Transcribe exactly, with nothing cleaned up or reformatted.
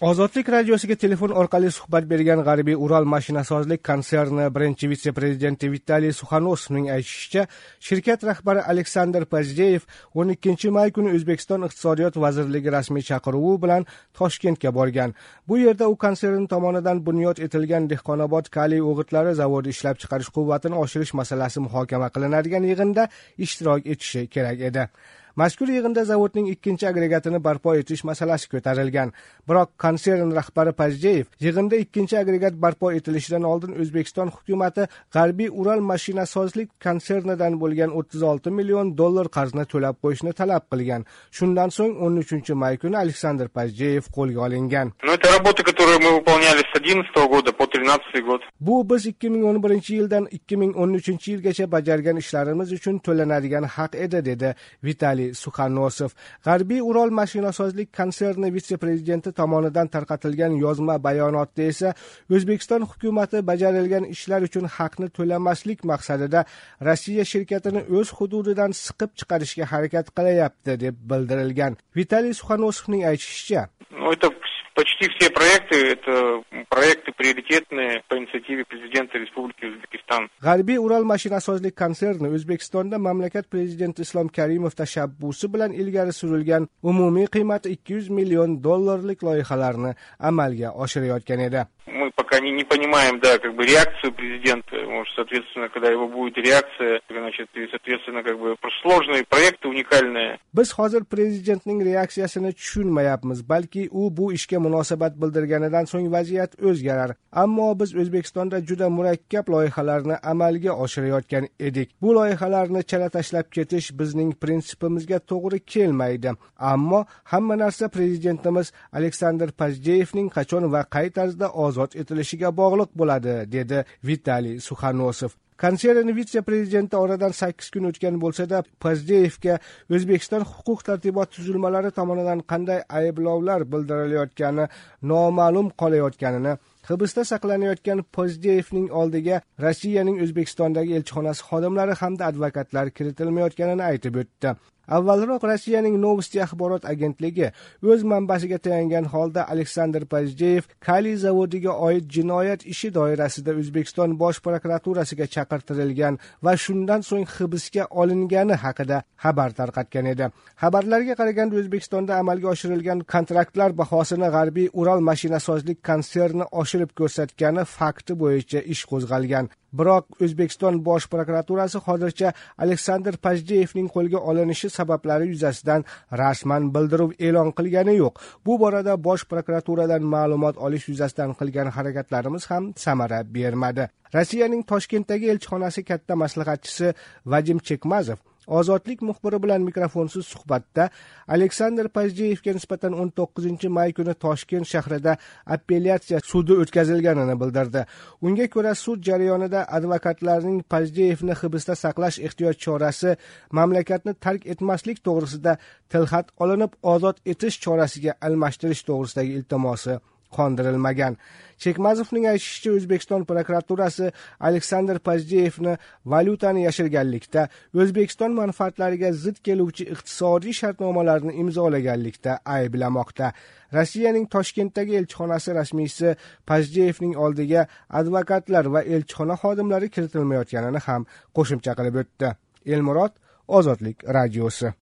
Ozodlik radiosiga telefon orqali suhbat bergan G'arbiy Ural mashinasozlik konserni birinchi vitse-prezidenti Vitaliy Sukhanosovning aytishicha, shirkat rahbari Aleksandr Pazdeyev o'n ikkinchi may kuni O'zbekiston Iqtisodiyot vazirligi rasmiy chaqiruvi bilan Toshkentga borgan. Bu yerda u konsern tomonidan bunyod etilgan Dehqonobod kaliy o'g'itlari zavodi ishlab chiqarish quvvatini oshirish masalasi muhokama qilinadigan yig'inda ishtirok etishi kerak edi. Mazkur yig'inda zavodning ikkinchi agregatini barpo etish masalasi ko'tarilgan. Biroq konsern rahbari Pazdeyev yig'inda ikkinchi agregat barpo etilishidan oldin O'zbekiston hukumatı G'arbiy Ural mashinasozlik konsernidan bo'lgan o'ttiz olti million dollar qarzni to'lab qo'yishni talab qilgan. Shundan so'ng o'n uchinchi may kuni Aleksandr Pazdeyev qo'lga olingan. Ну, это работа, которую мы выполняли с одиннадцатого года по тринадцатый год. Bu biz ikki ming o'n birinchi yildan ikki ming o'n uchinchi yilgacha bajargan ishlarimiz uchun to'lanadigan haq edi, dedi Vitaliy Sukhanosov. G'arbiy Ural mashinasozlik konserni vitse-prezidenti tomonidan tarqatilgan yozma bayonotda esa O'zbekiston hukumatı bajarilgan ishlar uchun haqni to'lamaslik maqsadida Rossiya shirkatini o'z hududidan siqib chiqarishga harakat qilyapti deb bildirilgan. Vitaliy Sukhanosovning aytishicha, Ну, это почти все проекты, это проекты приоритетные по инициативе президента Республики Узбекистан. G'arbiy Ural mashinasozlik konserni O'zbekistonda mamlakat prezidenti Islom Karimov tashabbusi bilan ilgari surilgan umumiy qiymati ikki yuz million dollarlik loyihalarni amalga oshirayotgan edi. Мы пока не, не понимаем, да, как бы реакцию президента, может, соответственно, когда его будет реакция, значит, и, соответственно, как бы сложные проекты, уникальные. Biz hozir prezidentning reaksiyasini tushunmayapmiz, balki u bu ishga munosabat bildirganidan so'ng vaziyat o'zgarar. Ammo biz O'zbekistonda juda murakkab loyihalarni amalga oshirayotgan edik. Bu loyihalarni chala tashlab ketish bizning prinsipimizga to'g'ri kelmaydi. Ammo hamma narsa prezidentimiz Aleksandr Pazdeyevning qachon va qay tarzda ozod etilishiga bog'liq bo'ladi, dedi Vitaliy Sukhanosov. Konsern vitse-prezidenti oradan sakkiz kun o'tgan bo'lsa-da, Pazdeyevga O'zbekiston huquq tartibot tuzilmalari tomonidan qanday ayblovlar bildirilayotgani noma'lum qolayotganini, hibsda saqlanayotgan Pazdeyevning oldiga Rossiyaning O'zbekistondagi elchixonasi xodimlari hamda advokatlar kiritilmayotganini aytib o'tdi. Avvalroq Rossiyaning Novosti axborot agentligi o'z manbasiga tayangan holda Aleksandr Pazdeyev kaliy zavodiga oid jinoyat ishi doirasida O'zbekiston bosh prokuraturasiga chaqirtirilgan va shundan so'ng hibsga olingani haqida xabar tarqatgan edi. Xabarlarga qaraganda O'zbekistonda amalga oshirilgan kontraktlar bahosini G'arbiy Ural mashinasozlik konserni oshirib ko'rsatgani fakti bo'yicha ish qo'zg'algan. Biroq O'zbekiston bosh prokuraturasi hozircha Aleksandr Pazdeyevning qo'lga olinishi sabablari yuzasidan rasman bildiruv e'lon qilgani yo'q. Bu borada bosh prokuraturadan ma'lumot olish yuzasidan qilgan harakatlarimiz ham samara bermadi. Rossiyaning Toshkentdagi elchixonasi katta maslahatchisi Vadim Chekmazov Ozodlik muxbiri bilan mikrofonsiz suhbatda Aleksandr Pazdeyevga nisbatan o'n to'qqizinchi may kuni Toshkent shahrida appelyatsiya sudi o'tkazilganini bildirdi. Unga ko'ra sud jarayonida advokatlarning Pazdeyevni hibsda saqlash ehtiyot chorasi mamlakatni tark etmaslik to'g'risida tilxat olinib, ozod etish chorasiga almashtirish to'g'risidagi iltimosi qondirilmagan. Chekmazovning aytishicha, O'zbekiston prokuraturasi Aleksandr Pazdeyevni valyutani yashirganlikda, O'zbekiston manfaatlariga zid keluvchi iqtisodiy shartnomalarni imzolaganlikda ayblamoqda. Rossiyaning Toshkentdagi elchixonasi rasmiysi Pazdeyevning oldiga advokatlar va elchixona xodimlari kiritilmayotganini ham qo'shimcha qilib o'tdi. Elmurod, Ozodlik radiosi.